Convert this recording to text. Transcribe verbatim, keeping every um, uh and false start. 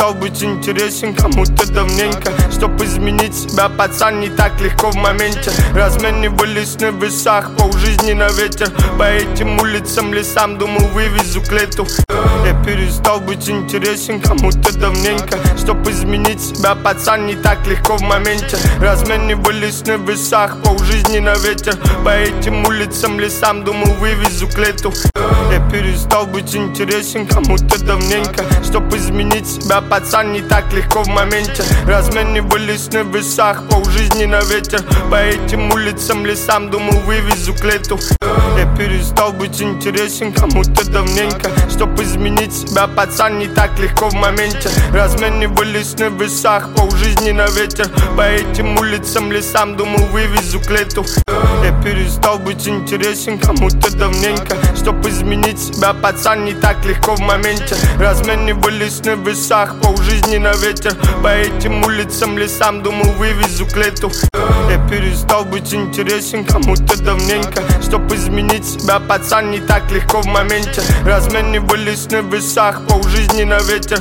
перестал быть интересен кому-то давненько. Чтоб изменить себя, пацан, не так легко в моменте. Разменивались на весах, полжизни на ветер. По этим улицам, лесам, думал, вывезу к лету. Я перестал быть интересен кому-то давненько. Чтоб изменить себя, пацан, не так легко в моменте. Разменивались на весах, полжизни на ветер. По этим улицам, лесам, думал, вывезу к лету. Я перестал быть интересен кому-то давненько. Чтоб изменить себя, пацан, не так легко в моменте. Разменивались на весах, полжизни на ветер. По этим улицам, лесам, думал, вывезу к лету. Я перестал быть интересен кому-то давненько. Чтоб изменить себя, пацан, не так легко в моменте. Разменивались на весах, полжизни на ветер. По этим улицам, лесам, думал, вывезу к лету. Я перестал быть интересен кому-то давненько. Чтоб изменить себя, пацан, не так легко в моменте. Разменивались на весах, полжизни на ветер. По этим улицам, лесам, думал, вывезу к лету. Я перестал быть интересен кому-то давненько. Чтоб изменить себя, пацан, не так легко в моменте. Разменивались на весах, полжизни на ветер.